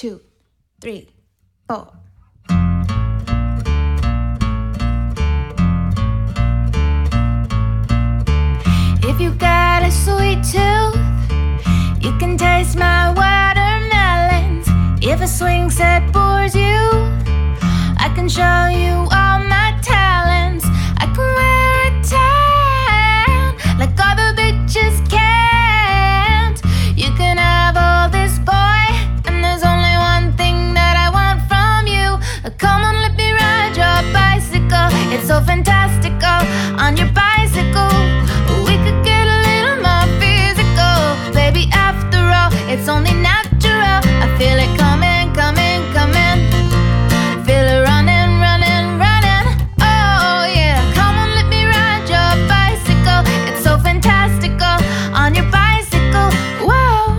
2, 3, 4. If you got a sweet tooth, you can taste my watermelons. If a swing set bores you, I can show you all my talents. I can wear a tan like all the bitches can't. You can have all this, boy, and there's only one thing that I want from you. Come on, let me ride your bicycle. It's so fantastical on your bicycle. We could get a little more physical, baby, after all, it's only natural. I feel it coming, coming, coming. Feel it running, running, running. Oh yeah, come on, let me ride your bicycle. It's so fantastical on your bicycle. Whoa.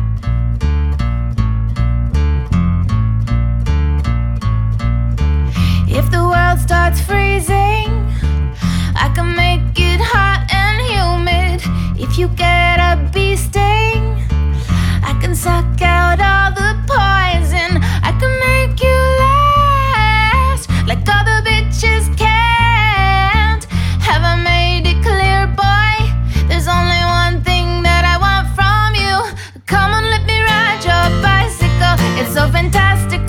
If the world starts freezing, I can make it hot and humid. If you get a bee sting, I can suck out all the poison. I can make you last like all the bitches can't. Have I made it clear, boy? There's only one thing that I want from you. Come on, let me ride your bicycle. It's so fantastic